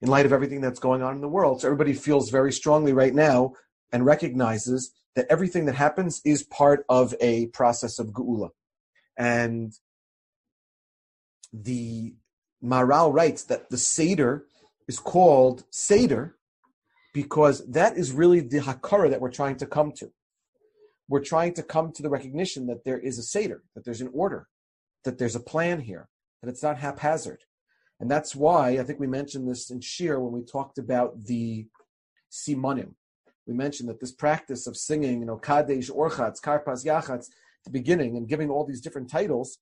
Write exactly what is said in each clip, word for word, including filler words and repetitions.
in light of everything that's going on in the world. So everybody feels very strongly right now and recognizes that everything that happens is part of a process of geula. And the Maharal writes that the Seder is called Seder because that is really the Hakara that we're trying to come to. We're trying to come to the recognition that there is a Seder, that there's an order, that there's a plan here, that it's not haphazard. And that's why, I think we mentioned this in Shir when we talked about the Simonim. We mentioned that this practice of singing, you know, Kadesh, Orchatz, Karpas, Yachatz, at the beginning, and giving all these different titles.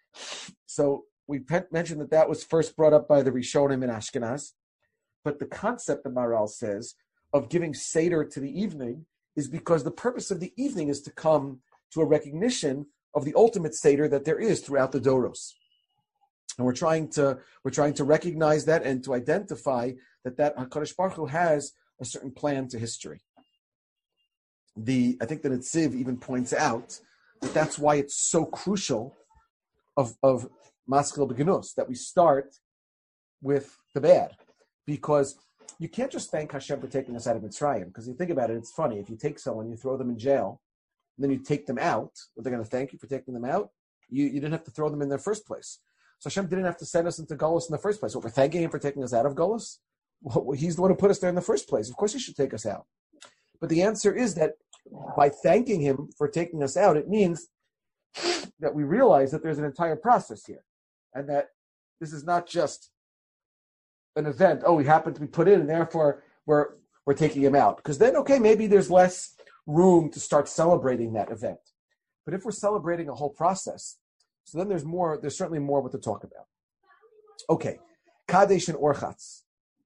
So we pe- mentioned that that was first brought up by the Rishonim in Ashkenaz. But the concept that Maharal says of giving Seder to the evening is because the purpose of the evening is to come to a recognition of the ultimate Seder that there is throughout the Doros. And we're trying to we're trying to recognize that and to identify that that HaKadosh Baruch Hu has a certain plan to history. The I think that Netziv even points out that that's why it's so crucial of of Maskil Beginus that we start with the bad, because you can't just thank Hashem for taking us out of Mitzrayim. Because you think about it, it's funny if you take someone, you throw them in jail, and then you take them out. What they're going to thank you for taking them out? You you didn't have to throw them in the first place. So Hashem didn't have to send us into Golus in the first place. What, we're thanking Him for taking us out of Golus? Well, He's the one who put us there in the first place. Of course He should take us out. But the answer is that by thanking Him for taking us out, it means that we realize that there's an entire process here. And that this is not just an event, oh, he happened to be put in, and therefore we're we're taking him out. Because then, okay, maybe there's less room to start celebrating that event. But if we're celebrating a whole process, so then there's more, there's certainly more what to talk about. Okay, Kadesh and Orchatz.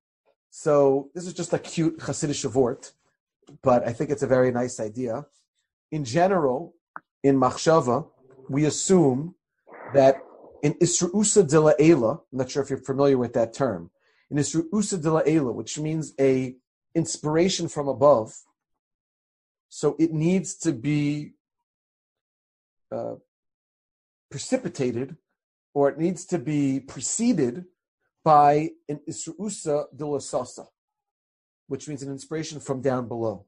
So this is just a cute Hasidic shavort, but I think it's a very nice idea. In general, in Machshava, we assume that in Isru'usa de la'ela, I'm not sure if you're familiar with that term, in Isru'usa de la'ela, which means a inspiration from above, so it needs to be uh, precipitated, or it needs to be preceded by an Isru'usa de la'sasa, which means an inspiration from down below.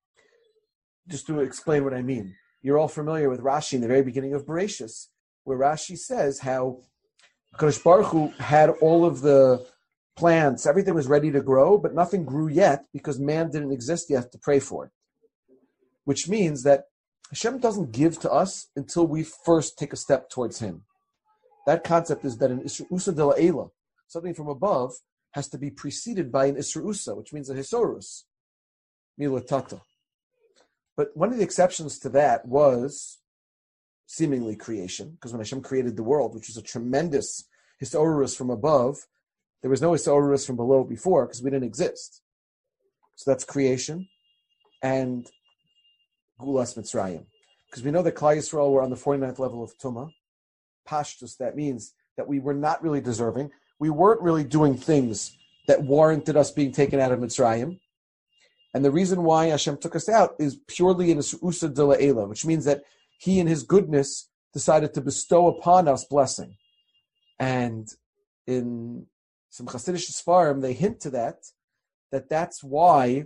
Just to explain what I mean, you're all familiar with Rashi in the very beginning of Bereshis, where Rashi says how Kadosh Baruch Hu had all of the plants, everything was ready to grow, but nothing grew yet because man didn't exist yet to pray for it. Which means that Hashem doesn't give to us until we first take a step towards Him. That concept is that an Isru'usa de la'ela, something from above, has to be preceded by an Isru'usa, which means a Hisorus, milatata. But one of the exceptions to that was seemingly creation, because when Hashem created the world, which was a tremendous Hisorus from above, there was no Hisorus from below before, because we didn't exist. So that's creation and Gulas Mitzrayim. Because we know that Klal Yisrael were on the forty-ninth level of Tumah. Pashtus, that means that we were not really deserving. We weren't really doing things that warranted us being taken out of Mitzrayim. And the reason why Hashem took us out is purely in Usa de la'ela, which means that He in His goodness decided to bestow upon us blessing. And in some Hasidic Sfarim, they hint to that, that that's why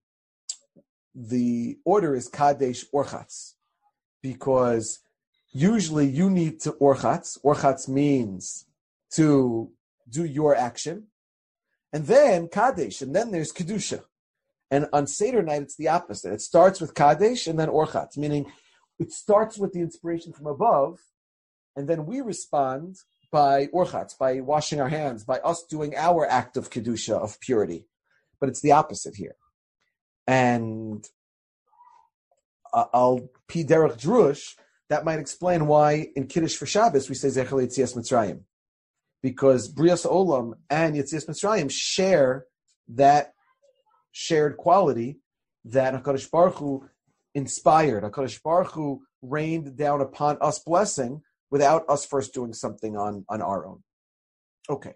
the order is Kadesh Orchatz. Because usually you need to Orchatz. Orchatz means to do your action. And then Kadesh, and then there's Kedusha. And on Seder night, it's the opposite. It starts with Kadesh and then Orchatz, meaning it starts with the inspiration from above, and then we respond by Orchatz, by washing our hands, by us doing our act of Kedusha, of purity. But it's the opposite here. And uh, Al Pi Derech Drush, that might explain why in Kiddush for Shabbos we say Zecher Yetzias Mitzrayim. Because Brias Olam and Yetzias Mitzrayim share that shared quality that HaKadosh Baruch Hu inspired. HaKadosh Baruch Hu rained down upon us blessing without us first doing something on, on our own. Okay.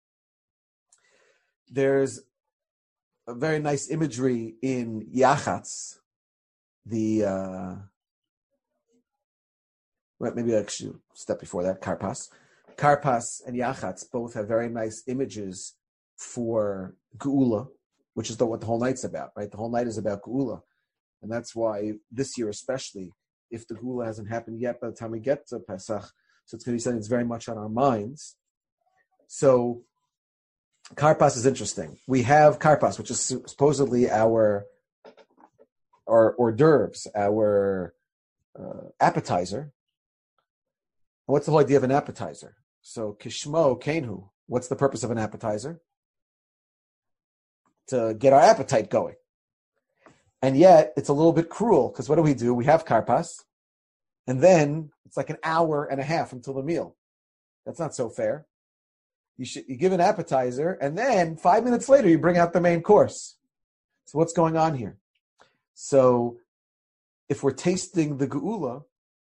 There's a very nice imagery in Yachatz, the, uh, well, maybe actually a step before that, Karpas. Karpas and Yachatz both have very nice images for Geula, which is the, what the whole night's about, right? The whole night is about Geula. And that's why this year especially, if the Geula hasn't happened yet by the time we get to Pesach, so it's going to be something that's very much on our minds. So Karpas is interesting. We have Karpas, which is supposedly our, our hors d'oeuvres, our uh, appetizer. And what's the whole idea of an appetizer? So Kishmo, Kenhu, what's the purpose of an appetizer? To get our appetite going. And yet, it's a little bit cruel, because what do we do? We have Karpas, and then it's like an hour and a half until the meal. That's not so fair. You should you give an appetizer, and then five minutes later, you bring out the main course. So what's going on here? So if we're tasting the Geula,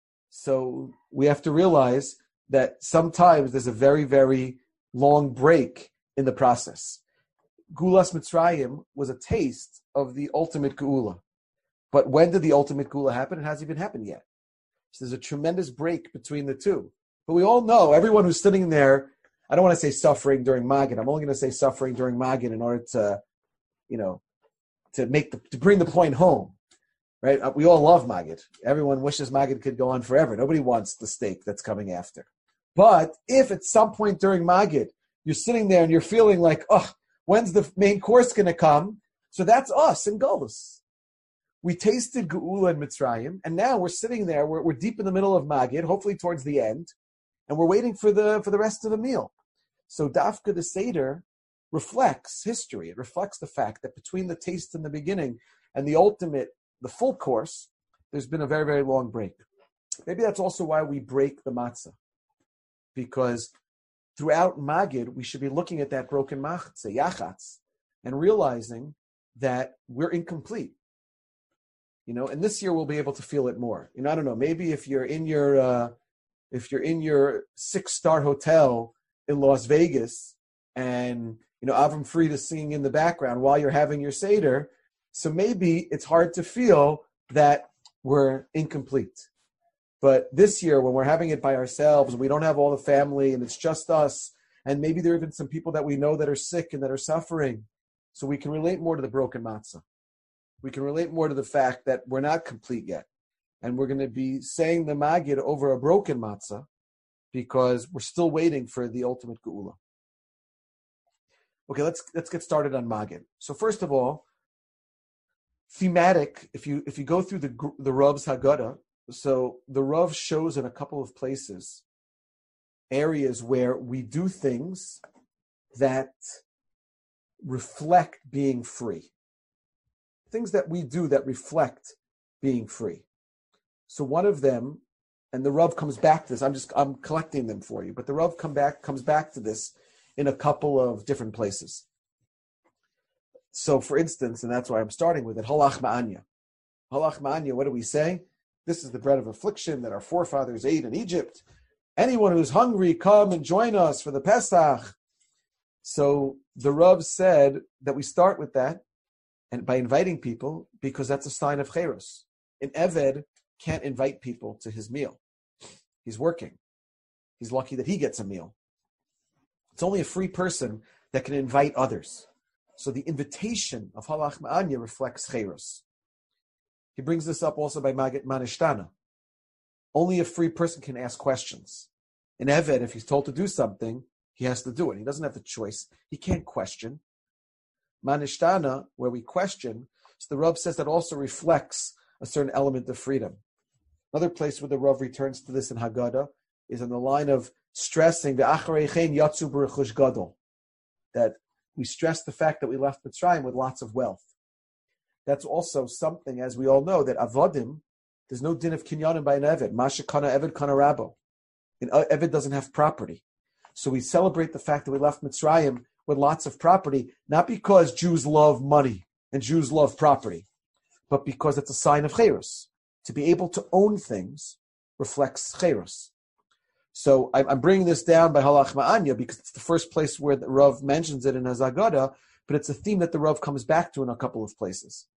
so we have to realize that sometimes there's a very, very long break in the process. Geulas Mitzrayim was a taste of the ultimate Geula. But when did the ultimate Geula happen? It hasn't even happened yet. So there's a tremendous break between the two. But we all know, everyone who's sitting there, I don't want to say suffering during Magid. I'm only going to say suffering during Magid in order to, you know, to make the, to bring the point home. Right? We all love Magid. Everyone wishes Magid could go on forever. Nobody wants the steak that's coming after. But if at some point during Magid, you're sitting there and you're feeling like, oh, when's the main course going to come? So that's us in Golus. We tasted Geula and Mitzrayim, and now we're sitting there, we're, we're deep in the middle of Magid, hopefully towards the end, and we're waiting for the for the rest of the meal. So Dafka the Seder reflects history. It reflects the fact that between the taste in the beginning and the ultimate, the full course, there's been a very, very long break. Maybe that's also why we break the matzah. Because throughout Magid, we should be looking at that broken matzah, yachatz, and realizing that we're incomplete. You know, and this year we'll be able to feel it more. You know, I don't know, maybe if you're in your uh, if you're in your six-star hotel in Las Vegas and, you know, Avram Fried is singing in the background while you're having your Seder, so maybe it's hard to feel that we're incomplete. But this year, when we're having it by ourselves, we don't have all the family, and it's just us, and maybe there are even some people that we know that are sick and that are suffering, so we can relate more to the broken matzah. We can relate more to the fact that we're not complete yet, and we're going to be saying the Magid over a broken matzah because we're still waiting for the ultimate Geula. Okay, let's let's get started on Magid. So first of all, thematic. If you if you go through the the Rav's Haggadah. So the Rav shows in a couple of places areas where we do things that reflect being free. Things that we do that reflect being free. So one of them, and the Rav comes back to this, I'm just I'm collecting them for you, but the Rav come back comes back to this in a couple of different places. So for instance, and that's why I'm starting with it, halach ma'anya. Halach ma'anya, what do we say? This is the bread of affliction that our forefathers ate in Egypt. Anyone who's hungry, come and join us for the Pesach. So the Rav said that we start with that, and by inviting people, because that's a sign of Cheros. An Eved can't invite people to his meal. He's working. He's lucky that he gets a meal. It's only a free person that can invite others. So the invitation of Halach Ma'anya reflects Cheros. He brings this up also by Magid Manishtana. Only a free person can ask questions. An Eved, if he's told to do something, he has to do it. He doesn't have the choice. He can't question. Manishtana, where we question, so the Rav says that also reflects a certain element of freedom. Another place where the Rav returns to this in Haggadah is in the line of stressing the Achareichen Yatsu B'Rechush Gadol, that we stress the fact that we left Mitzrayim with lots of wealth. That's also something, as we all know, that avodim, there's no din of kinyanim by an eved. Masha kana eved kana rabo. An eved doesn't have property. So we celebrate the fact that we left Mitzrayim with lots of property, not because Jews love money and Jews love property, but because it's a sign of cheros. To be able to own things reflects cheros. So I'm bringing this down by halach ma'anya because it's the first place where the Rav mentions it in his Haggadah, but it's a theme that the Rav comes back to in a couple of places.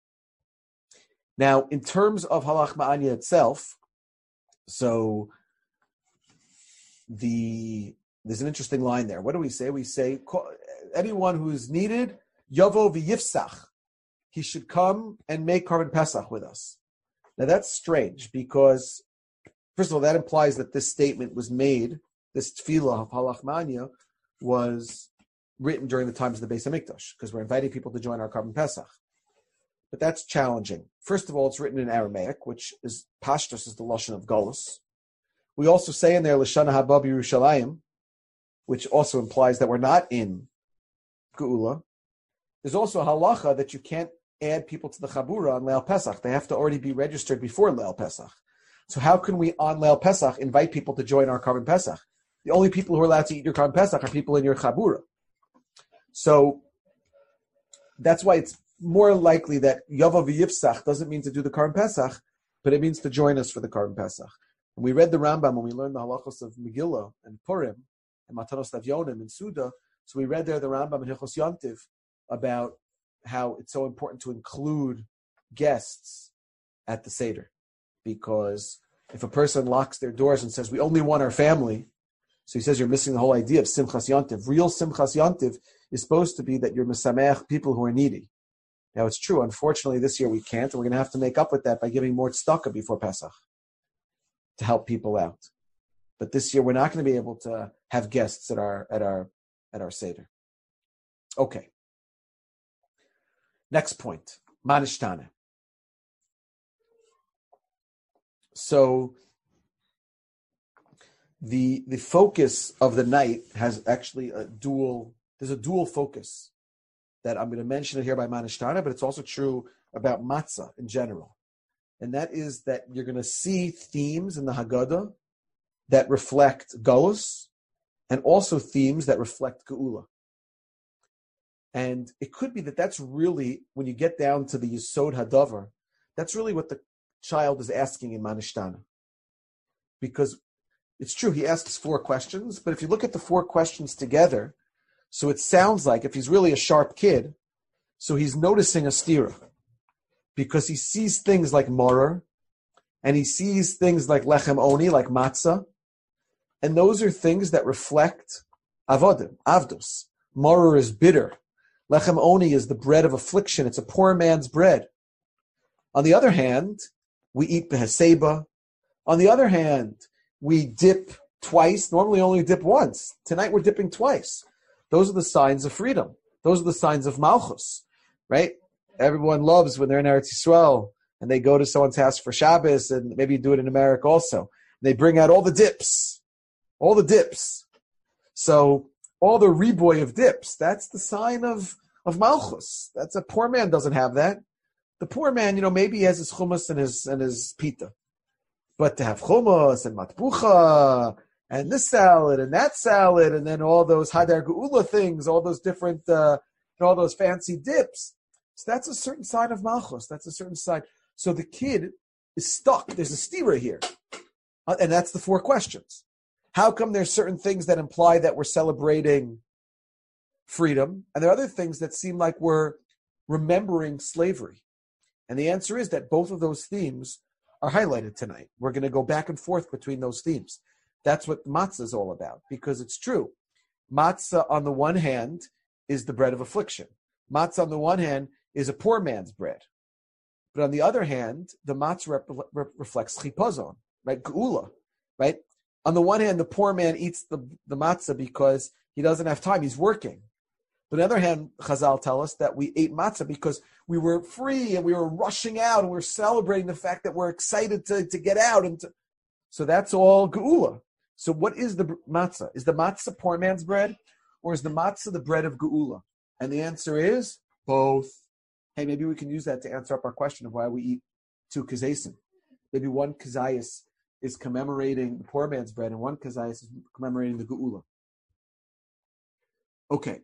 Now, in terms of halach ma'anya itself, so the there's an interesting line there. What do we say? We say anyone who is needed, Yavo v'yifsach, he should come and make Karban Pesach with us. Now that's strange because, first of all, that implies that this statement was made, this tefillah of Halachmanya was written during the times of the Beis Hamikdash, because we're inviting people to join our Karban Pesach. But that's challenging. First of all, it's written in Aramaic, which is Pashtus is the lashon of Golus. We also say in there Lashana Haba Yerushalayim, which also implies that we're not in Geula. There's also a halacha that you can't add people to the Chabura on Leil Pesach. They have to already be registered before Leil Pesach. So how can we on Leil Pesach invite people to join our Karban Pesach? The only people who are allowed to eat your Karban Pesach are people in your Chabura. So that's why it's more likely that Yava v'yifsach doesn't mean to do the Karban Pesach, but it means to join us for the Karban Pesach. And we read the Rambam when we learned the halachos of Megillah and Purim and Matanos Tavyonim and Suda. So we read there the Rambam and Hilchos Yontiv about how it's so important to include guests at the Seder. Because if a person locks their doors and says, we only want our family, so he says you're missing the whole idea of Simchas Yontiv. Real Simchas Yontiv is supposed to be that you're Mesameach people who are needy. Now it's true, unfortunately this year we can't, and we're going to have to make up with that by giving more tzedakah before Pesach to help people out. But this year we're not going to be able to have guests at our at our at our Seder. Okay. Next point, Manishtana. So the the focus of the night has actually a dual, there's a dual focus that I'm going to mention it here by Manishtana, but it's also true about matzah in general. And that is that you're going to see themes in the Haggadah that reflect Galus and also themes that reflect Geula. And it could be that that's really, when you get down to the Yisod Hadavar, that's really what the child is asking in Manishtana. Because it's true, he asks four questions, but if you look at the four questions together, so it sounds like if he's really a sharp kid, so he's noticing a stira. Because he sees things like morer, and he sees things like lechem oni, like matzah, and those are things that reflect avodim, avdos. Morer is bitter. Lechem oni is the bread of affliction. It's a poor man's bread. On the other hand, we eat beheseba. On the other hand, we dip twice. Normally only dip once. Tonight we're dipping twice. Those are the signs of freedom. Those are the signs of malchus, right? Everyone loves when they're in Eretz Yisrael and they go to someone's house for Shabbos, and maybe you do it in America also. They bring out all the dips, all the dips. So all the reboy of dips, that's the sign of, of malchus. That's a poor man doesn't have that. The poor man, you know, maybe he has his hummus and his and his pita. But to have hummus and matbucha and this salad and that salad and then all those hadar geula things, all those different, uh, and all those fancy dips, so that's a certain sign of malchus. That's a certain sign. So the kid is stuck. There's a stira here. Uh, and that's the four questions. How come there's certain things that imply that we're celebrating freedom, and there are other things that seem like we're remembering slavery? And the answer is that both of those themes are highlighted tonight. We're going to go back and forth between those themes. That's what matzah is all about, because it's true. Matzah, on the one hand, is the bread of affliction. Matzah, on the one hand, is a poor man's bread. But on the other hand, the matzah rep- rep- reflects chipazon, right? Geula, right? On the one hand, the poor man eats the, the matzah because he doesn't have time. He's working. But on the other hand, Chazal tell us that we ate matzah because we were free and we were rushing out and we were celebrating the fact that we're excited to, to get out. And to... So that's all geula. So what is the matzah? Is the matzah poor man's bread, or is the matzah the bread of geula? And the answer is both. Hey, maybe we can use that to answer up our question of why we eat two kazaysim. Maybe one kazayas is commemorating the poor man's bread and one kazayas is commemorating the geula. Okay.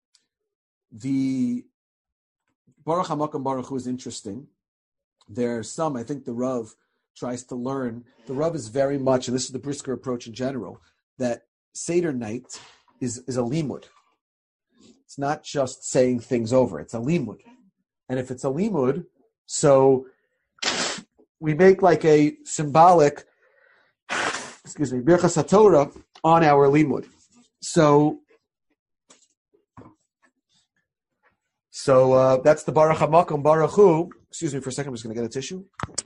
The Baruch HaMakam Baruch Hu is interesting. There are some, I think the Rav tries to learn. The Rav is very much, and this is the Brisker approach in general, that Seder night is, is a limud. It's not just saying things over. It's a limud. And if it's a limud, so we make like a symbolic, excuse me, Birchas HaTorah on our limud. So So uh, that's the Baruch HaMakom Baruch Hu. Excuse me for a second. I'm just going to get a tissue.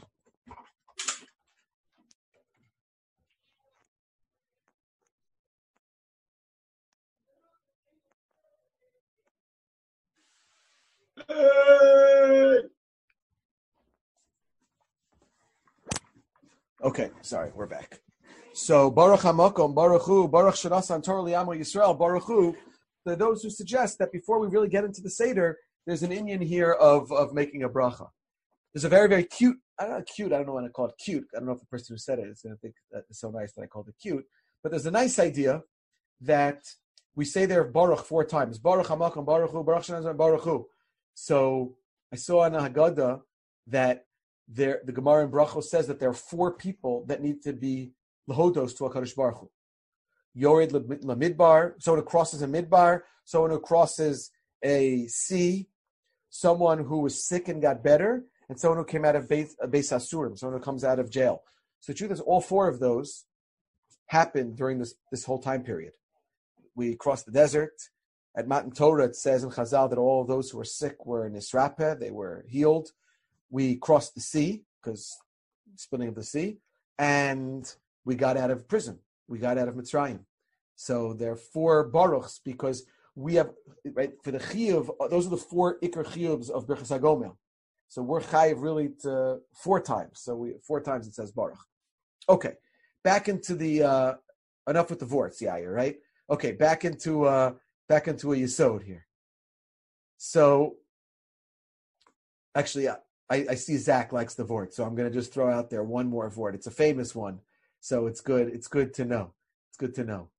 Okay, sorry, we're back. So Baruch HaMakom Baruch Hu Baruch Shanasan Torah Li'amo Yisrael Baruch Hu. There are those who suggest that before we really get into the Seder, there's an inyan here of, of making a bracha. There's a very, very cute, I don't know, cute, I don't know when I call it cute. I don't know if the person who said it is going to think that it's so nice that I called it cute. But there's a nice idea that we say there Baruch four times. Baruch HaMakom Baruch Hu, Baruch Shanazan Baruch Hu. So I saw in the Haggadah that there, the Gemara in Brachos says that there are four people that need to be lehodos to HaKadosh Baruch Hu. Yored Lamidbar, someone who crosses a midbar, someone who crosses a sea, someone who was sick and got better, and someone who came out of Beis Asurim, someone who comes out of jail. So the truth is, all four of those happened during this, this whole time period. We crossed the desert. At Matan Torah, it says in Chazal that all of those who were sick were in Nisrapeh, they were healed. We crossed the sea, because splitting of the sea, and we got out of prison. We got out of Mitzrayim. So there are four baruchs because we have, right, for the chiyuv, those are the four ikar chiyuvs of Birchas HaGomel. So we're chayiv really to four times. So we four times it says baruch. Okay, back into the, uh, enough with the vorts, yeah, you're right. Okay, back into, uh, back into a yesod here. So, actually, I, I see Zach likes the vort, so I'm going to just throw out there one more vort. It's a famous one. So it's good. It's good to know. It's good to know.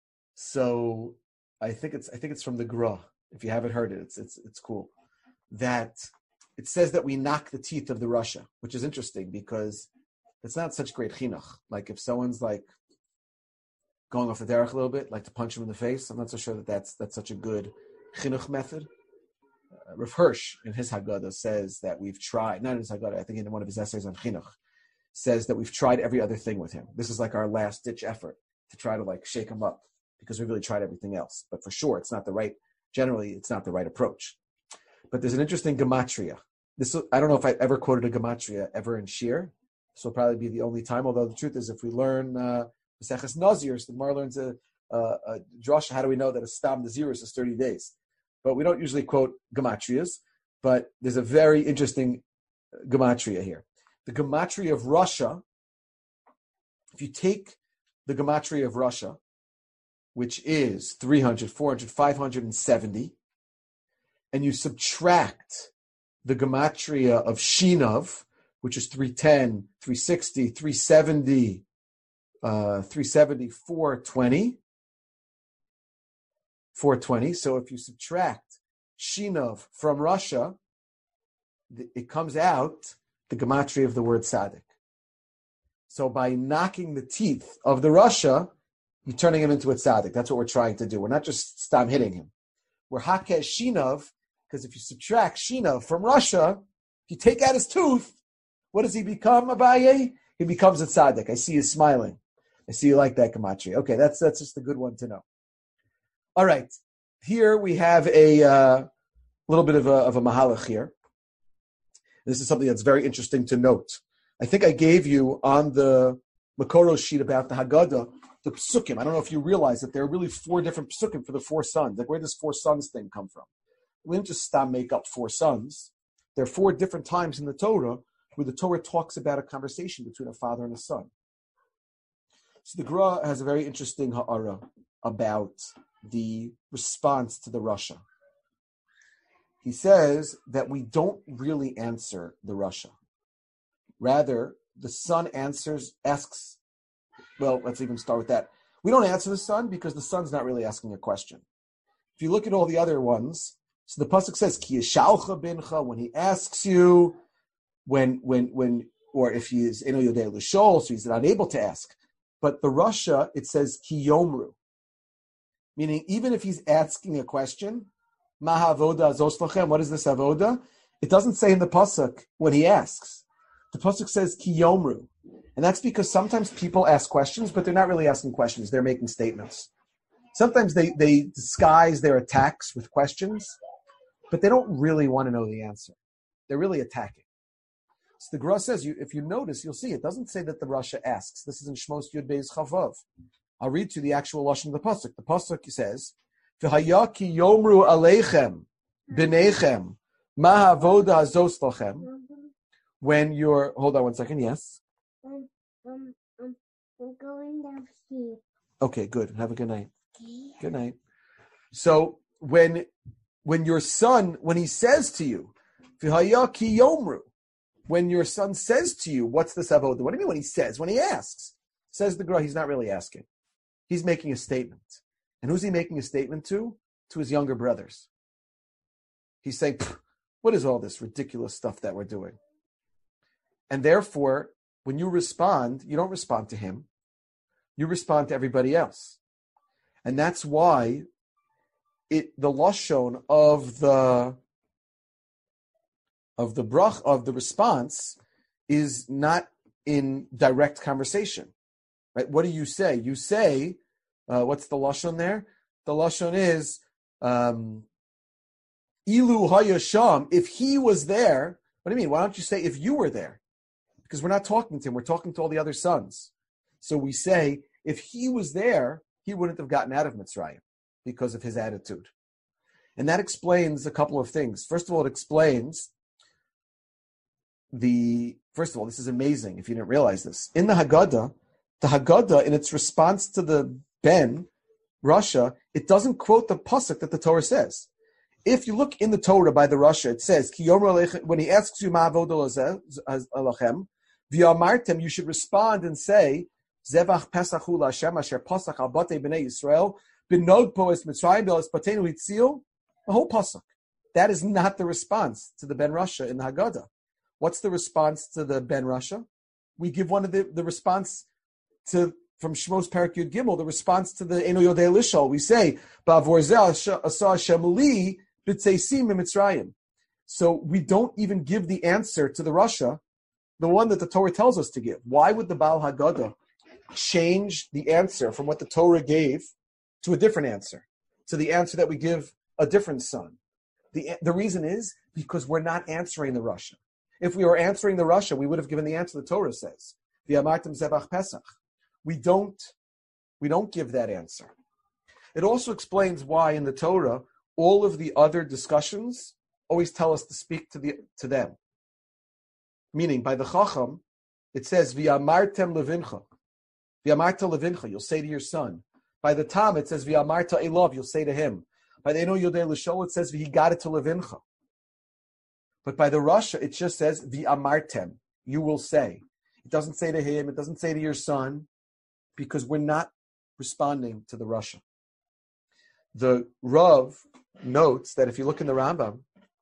So I think it's I think it's from the Gra. If you haven't heard it, it's it's it's cool. That it says that we knock the teeth of the Russia, which is interesting because it's not such great chinuch. Like if someone's like going off the derech a little bit, like to punch him in the face, I'm not so sure that that's that's such a good chinuch method. Uh, Rav Hirsch in his Haggadah says that we've tried, not in his Haggadah, I think in one of his essays on chinuch, says that we've tried every other thing with him. This is like our last ditch effort to try to like shake him up because we really tried everything else. But for sure, it's not the right, generally, it's not the right approach. But there's an interesting gematria. This I don't know if I ever quoted a gematria ever in Shir. This will probably be the only time, although the truth is if we learn uh, Maseches Nazir, the Gemara learns a, a, a drasha, how do we know that a Stam Nazirus is thirty days? But we don't usually quote gematrias, but there's a very interesting gematria here. The gematria of Russia, if you take the gematria of Russia, which is three hundred, four hundred, five hundred seventy, and you subtract the gematria of Shinov, which is three ten, three sixty, three seventy, uh, three seventy, four twenty, four twenty. So if you subtract Shinov from Russia, it comes out the gematria of the word tzaddik. So by knocking the teeth of the Russia, you're turning him into a tzaddik. That's what we're trying to do. We're not just stop hitting him. We're hakeh Shinov, because if you subtract Shinov from Russia, if you take out his tooth, what does he become, Abaye? He becomes a tzaddik. I see you smiling. I see you like that gematria. Okay, that's that's just a good one to know. All right, here we have a uh, little bit of a, of a mahalach here. This is something that's very interesting to note. I think I gave you on the Makoros sheet about the Haggadah, the psukim. I don't know if you realize that there are really four different psukim for the four sons. Like, where does four sons thing come from? We didn't just stop make up four sons. There are four different times in the Torah where the Torah talks about a conversation between a father and a son. So the Gra has a very interesting ha'ara about the response to the Russia. He says that we don't really answer the Russia. Rather, the son answers, asks, well, let's even start with that. We don't answer the son because the son's not really asking a question. If you look at all the other ones, so the pasuk says, Ki yeshalcha bincha, when he asks you, when, when, when, or if he is eno yodei l'shol, so he's unable to ask. But the Russia, it says ki yomru, meaning even if he's asking a question, ma havoda zos lachem, what is this avoda? It doesn't say in the pasuk when he asks. The pasuk says ki yomru, and that's because sometimes people ask questions, but they're not really asking questions; they're making statements. Sometimes they they disguise their attacks with questions, but they don't really want to know the answer. They're really attacking. So the Gra says, you, if you notice, you'll see it doesn't say that the Rasha asks. This is in Shmos Yud Beis Chavav. I'll read to the actual lashon of the pasuk. The pasuk says, "V'haya ki yomru aleichem b'neichem ma havoda hazos lachem." When you're, hold on one second. Yes. Um, um, um, I'm going down here. Okay, good. Have a good night. Good night. So when when your son, when he says to you, "V'haya ki yomru," when your son says to you, "What's this avoda?" What do you mean when he says? When he asks, says the Gra, he's not really asking. He's making a statement. And who's he making a statement to? To his younger brothers. He's saying, what is all this ridiculous stuff that we're doing? And therefore, when you respond, you don't respond to him. You respond to everybody else. And that's why it the lashon of the of the brach of the response is not in direct conversation. Right? What do you say? You say, uh, what's the lashon there? The lashon is um, ilu hayasham. If he was there, what do you mean? Why don't you say if you were there? Because we're not talking to him. We're talking to all the other sons. So we say if he was there, he wouldn't have gotten out of Mitzrayim because of his attitude. And that explains a couple of things. First of all, it explains the. First of all, this is amazing. If you didn't realize this, in the Haggadah. The Haggadah, in its response to the Ben, Rasha, it doesn't quote the pasuk that the Torah says. If you look in the Torah by the Rasha, it says, when he asks you, alachem, v'yamartem, you should respond and say, Zevach Pesachu Lashem Asher Pasach Al Batei Bnei Yisrael, B'nod Poes Mitzrayim Be'os Patenu Hitzil, the whole pasuk. That is not the response to the Ben Rasha in the Haggadah. What's the response to the Ben Rasha? We give one of the, the response to from Shmos Parak Yud Gimel, the response to the Eno Yodei Lishol. We say, Ba'avor zeh asa Hashem li b'tzeisim Mitzrayim. So we don't even give the answer to the Rasha, the one that the Torah tells us to give. Why would the Baal Haggadah change the answer from what the Torah gave to a different answer, to the answer that we give a different son? The, the reason is because we're not answering the Rasha. If we were answering the Rasha, we would have given the answer the Torah says. V'yamartem zevach Pesach. We don't, we don't give that answer. It also explains why in the Torah, all of the other discussions always tell us to speak to the to them. Meaning, by the Chacham, it says, V'yamartem levincha. V'yamarta levincha, you'll say to your son. By the Tam, it says, V'yamarta elov, you'll say to him. By the Eno Yodei L'Shol, it says, V'higadet levincha. But by the Rasha, it just says, V'yamartem, you will say. It doesn't say to him, it doesn't say to your son, because we're not responding to the Rasha. The Rav notes that if you look in the Rambam,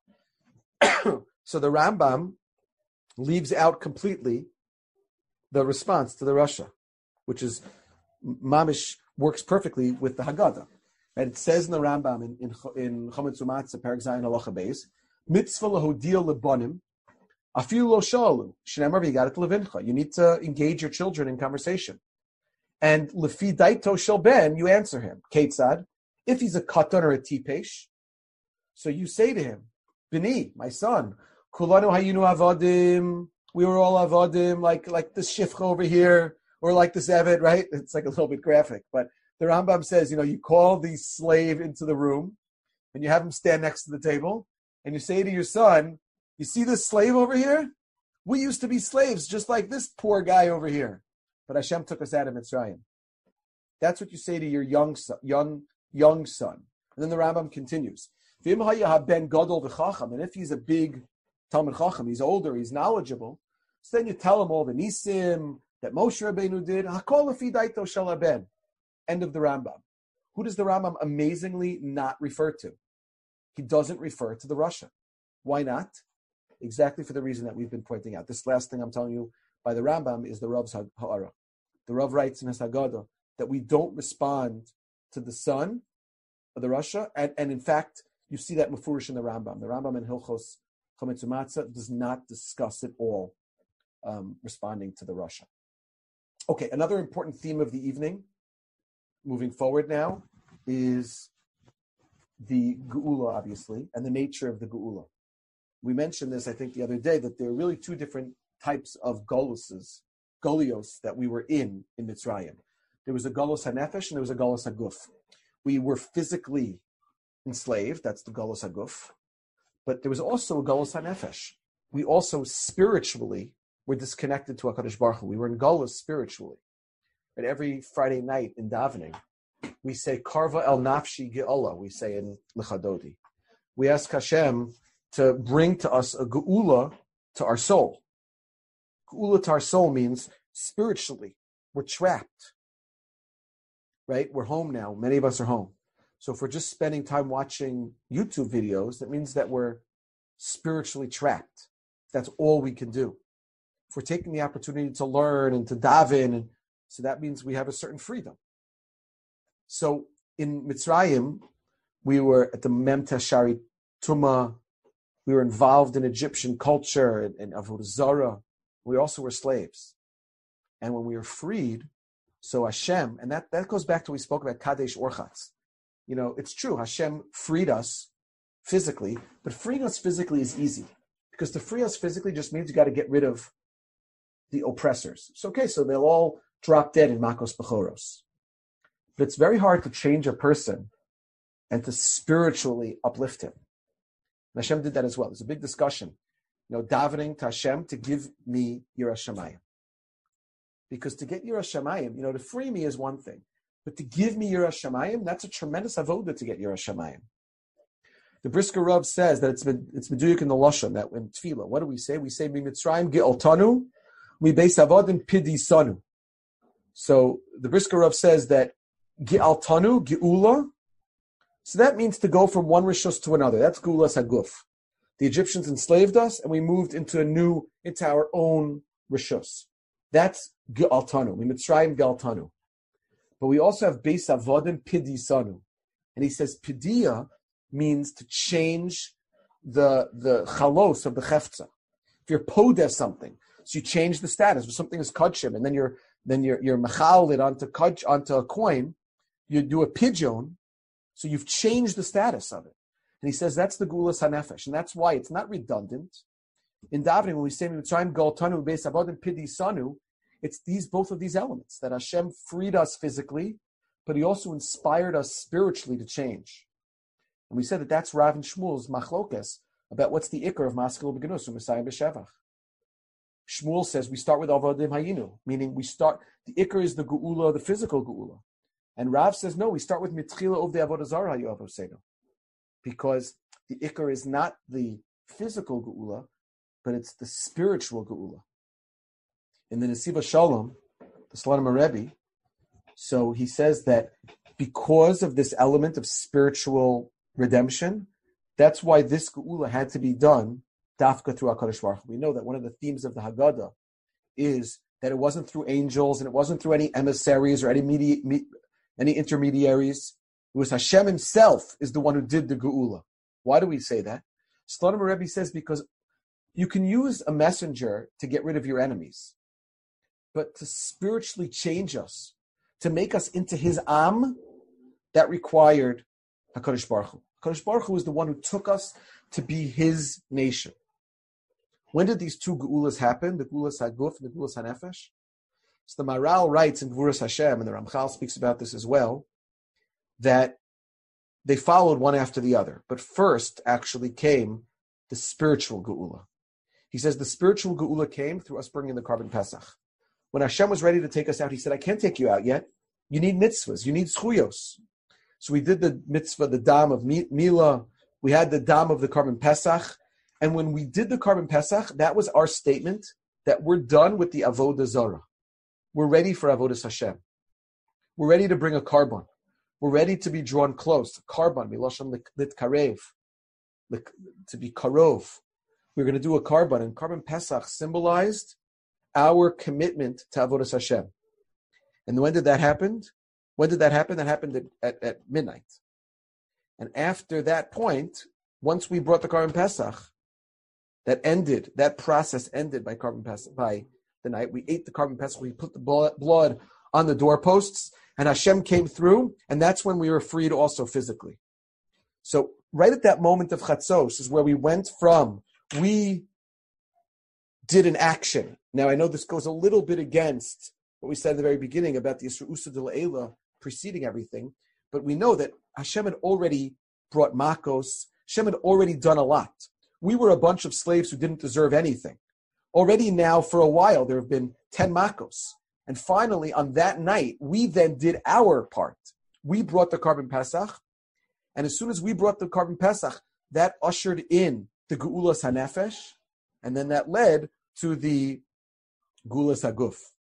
so the Rambam leaves out completely the response to the Rasha, which is mamish works perfectly with the Haggadah. And it says in the Rambam in in, in Chometz Umatzah, Perek Zayin Halacha Beis, mitzvah lehodia lebonim, afilu lo shalu, shneimar v'yigadet levincha. You need to engage your children in conversation. And lefi daito shel ben, you answer him. Ketzad, if he's a katan or a tipesh, so you say to him, Bini, my son, kulanu hayinu avodim, we were all avodim, like like this shifcha over here, or like this evet, right? It's like a little bit graphic, but the Rambam says, you know, you call the slave into the room, and you have him stand next to the table, and you say to your son, you see this slave over here? We used to be slaves, just like this poor guy over here. But Hashem took us out of Mitzrayim. That's what you say to your young son, young, young son. And then the Rambam continues. And if he's a big Talmid Chacham, he's older, he's knowledgeable, so then you tell him all the Nisim that Moshe Rabbeinu did. Hakol lefi daito shel haben. End of the Rambam. Who does the Rambam amazingly not refer to? He doesn't refer to the Rasha. Why not? Exactly for the reason that we've been pointing out. This last thing I'm telling you by the Rambam is the Rav's Ha'ara. The Rav writes in his Haggadah that we don't respond to the son of the Rasha, and, and in fact, you see that mafurish in the Rambam. The Rambam in Hilchos Chometz Umatzah does not discuss at all um, responding to the Rasha. Okay, another important theme of the evening, moving forward now, is the Geula, obviously, and the nature of the Geula. We mentioned this, I think, the other day, that there are really two different types of Goluses, Golios, that we were in in Mitzrayim. There was a Golos HaNefesh and there was a Golos HaGuf. We were physically enslaved, that's the Golos HaGuf, but there was also a Golos HaNefesh. We also spiritually were disconnected to HaKadosh Baruch Hu. We were in Golos spiritually. And every Friday night in davening, we say, Karva el nafshi ge'ola, we say in L'chadodi. We ask Hashem to bring to us a ge'ula to our soul. Ge'ula to our soul means spiritually, we're trapped. Right? We're home now. Many of us are home. So if we're just spending time watching YouTube videos, that means that we're spiritually trapped. That's all we can do. If we're taking the opportunity to learn and to daven, and so that means we have a certain freedom. So in Mitzrayim, we were at the Mem Teshari Tuma. We were involved in Egyptian culture and, and Avodah Zarah. We also were slaves. And when we were freed, so Hashem, and that, that goes back to what we spoke about Kadesh Orchatz. You know, it's true, Hashem freed us physically, but freeing us physically is easy. Because to free us physically just means you got to get rid of the oppressors. So, okay, so they'll all drop dead in Makos Bechoros. But it's very hard to change a person and to spiritually uplift him. And Hashem did that as well. There's a big discussion. You know, davening to Hashem to give me Yiras Shamayim. Because to get Yiras Shamayim, you know, to free me is one thing. But to give me Yiras Shamayim, that's a tremendous avoda to get Yiras Shamayim. The Brisker Rav says that it's it's meduyuk in the Lashon, that in Tefillah, what do we say? We say, Mi Mitzrayim ge'oltanu, mi beis avodim pidi sanu. So the Brisker Rav says that ge'altanu, ge'ula, so that means to go from one rishus to another. That's Geulas HaGuf. The Egyptians enslaved us, and we moved into a new, into our own rishus. That's ge'altanu, mi Mitzrayim ge'altanu. But we also have beis avodim pidi sanu. And he says, pidia means to change the the chalos of the chefza. If you're podes something, so you change the status. If something is kudshim, and then you're then you're you're machal it onto kudsh, onto a coin, you do a pigeon, so you've changed the status of it. And he says that's the Geulas HaNefesh, and that's why it's not redundant. In davening, when we say Mitzrayim Galtanu Beis Avodim Pidi Sanu, it's these both of these elements that Hashem freed us physically, but He also inspired us spiritually to change. And we said that that's Rav and Shmuel's machlokes about what's the ikar of maskil b'genus or Messiah b'shevach. Shmuel says we start with avodim hayinu, meaning we start, the ikar is the geula, the physical geula. And Rav says no, we start with mitchila of the avodah zarah hayu avosenu, because the ikar is not the physical geula, but it's the spiritual geula. In the Nesiva Shalom, the Slonim Rebbe, so he says that because of this element of spiritual redemption, that's why this geula had to be done dafka through HaKadosh Baruch Hu. We know that one of the themes of the Haggadah is that it wasn't through angels and it wasn't through any emissaries or any medi- me, any intermediaries. It was Hashem Himself is the one who did the geula. Why do we say that? Slonim Rebbe says because you can use a messenger to get rid of your enemies, but to spiritually change us, to make us into His Am, that required HaKadosh Baruch Hu. HaKadosh Baruch Hu is the one who took us to be His nation. When did these two geulas happen? The Geulas HaGuf and the Geulas HaNefesh? So the Maral writes in Gvuras Hashem, and the Ramchal speaks about this as well, that they followed one after the other. But first actually came the spiritual geula. He says the spiritual geula came through us bringing the Korban Pesach. When Hashem was ready to take us out, He said, I can't take you out yet. You need mitzvahs. You need schuyos. So we did the mitzvah, the dam of Mila. We had the dam of the Korban Pesach. And when we did the Korban Pesach, that was our statement that we're done with the Avodah Zarah. We're ready for Avodas Hashem. We're ready to bring a carbon. We're ready to be drawn close. Carbon, miloshan lit karev, to be karov. We're going to do a carbon. And Korban Pesach symbolized our commitment to Avodas Hashem. And when did that happen? When did that happen? That happened at, at, at midnight. And after that point, once we brought the Korban Pesach, that ended, that process ended by Korban Pesach, by the night. We ate the Korban Pesach, we put the blood on the doorposts, and Hashem came through, and that's when we were freed also physically. So right at that moment of Chatzos is where we went from, we did an action. Now I know this goes a little bit against what we said at the very beginning about the Yisra Usa de La'ela preceding everything, but we know that Hashem had already brought Makos, Hashem had already done a lot. We were a bunch of slaves who didn't deserve anything. Already now for a while there have been ten Makos. And finally on that night, we then did our part. We brought the Korban Pesach, and as soon as we brought the Korban Pesach, that ushered in the Geulas HaNefesh, and then that led to the Geulas HaGuf.